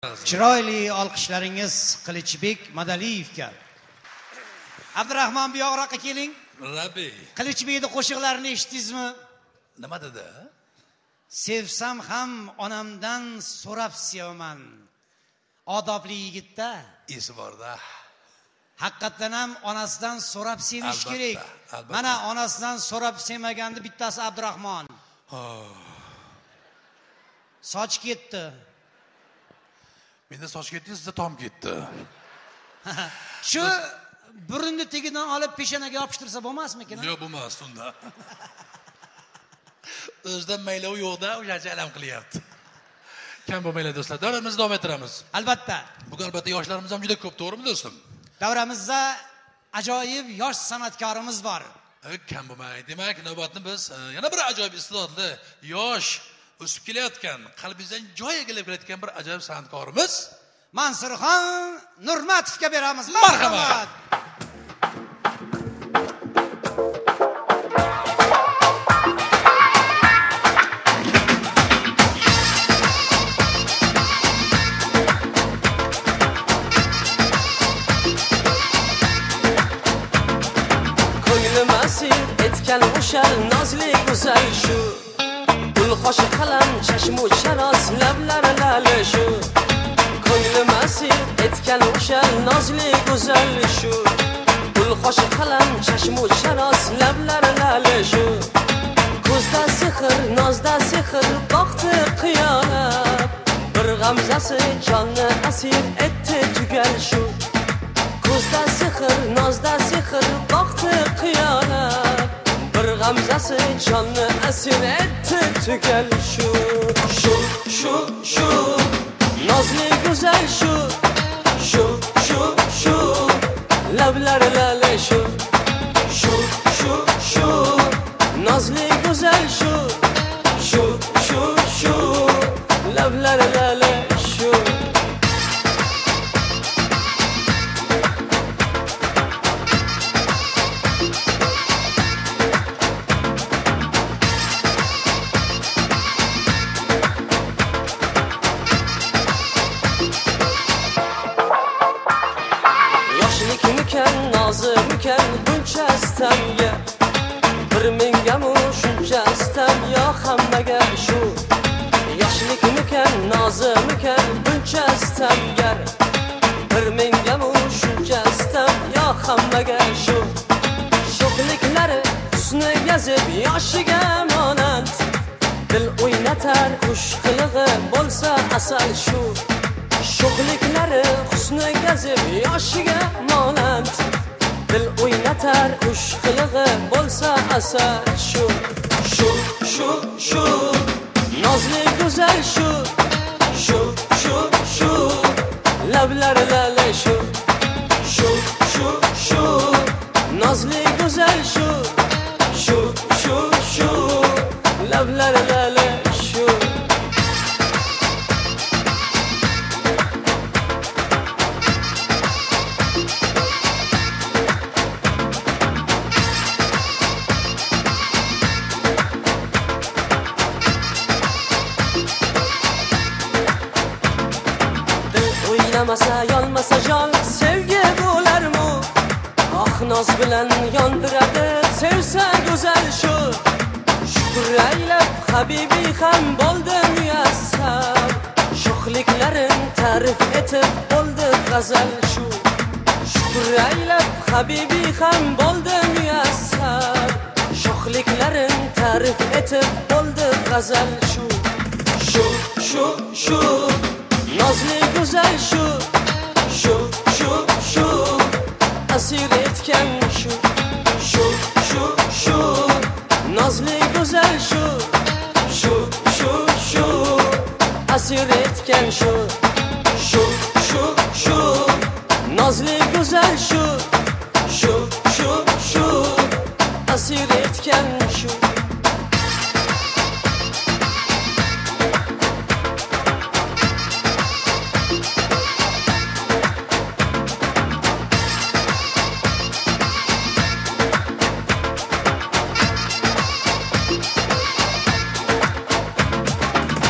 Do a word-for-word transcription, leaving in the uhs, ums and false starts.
Chiroyli olqishlaringiz Qilichbek Madaliyevga. Abdurahmon bu yoqroqqa keling. Rabbi. Qilichbekning qo'shiqlarini eshitdingizmi? Nima dedi? Sevsam ham onamdan so'rab sevaman. Odobli yigitda Esi borda. Haqiqatan ham onasidan so'rab sevish kerak. Albatta. Mana onasidan so'rab sevmaganda bittasi Abdurahmon. Oh. Soch ketdi. Menda soch ketdi, sizda tom ketdi. Shu burunni tegidan olib peshonaga yopishtirsa bo'lmasmikin? Yo'q, bo'lmas unda. O'zidan maylovi yo'qda, o'shacha alam qilyapti. Kam bo'lmaylar do'stlar. Davramizni davom ettiramiz. Albatta. Bugun albatta yoshlarimiz ham juda ko'p, to'g'rimi do'stim? Davramizda ajoyib yosh san'atkorimiz bor. Kam bo'lmaydi. Demak, navbatni biz yana bir ajoyib iste'dodli, yosh, o'sib kelayotgan, qalbingizdan joy egallab kelayotgan bir ajoyib san'atkorimiz Mansurxon Nurmatovga beramiz. Marhamat. Ko'nglim asir etgan o'sha nozli go'zal shu qoshi qalam chashmu sharos lablari lali shu ko'nglim asir etgan o'sha nozli go'zal shu gul qoshi qalam chashmu sharos lablari lali shu ko'zda sehr nozda sehr boqdi qiyonat bir g'amzasi jonni asir etdi tugal shu ko'zda sehr nozda sehr boqdi qiyonat bir g'amzasi jonni asir etdi tugal shu shu shu shu nozli go'zal shu shu shu shu lablari lali shu shu shu shu nozli go'zal shu shu shu shu lablari lali shu nozimikan buncha istamga bir mengamu shuncha istam yo hammaga shu yoshlikmikan nozimikan buncha istamgar bir mengamu shuncha istam yo hammaga shu sho'xliklari husni gazib yoshiga monand dil o'ynatar qush qilig'i bo'lsa asal shu sho'xliklari husni gazib yoshiga monand dil o'ynatar qush qilig'i bo'lsa asal shu shu shu shu nozli go'zal shu shu shu shu lablari lali shu shu shu shu nozli go'zal shu shu shu shu lablari lali shu Yolmasa yolmasa jon sevgi bo'larmi oh noz bilan yondiradi sevsa go'zal shu shukr aylab habibi ham bo'ldi muyassar sho'xliklarin ta'rif etib bo'ldi g'azal shu shukr aylab habibi ham bo'ldi muyassar sho'xliklarin ta'rif etib bo'ldi g'azal shu shu shu shu nozli go'zal shu shu shu shu asir etgan shu shu shu shu nozli go'zal shu shu shu shu asir etgan shu shu shu shu nozli go'zal shu shu shu shu asir etgan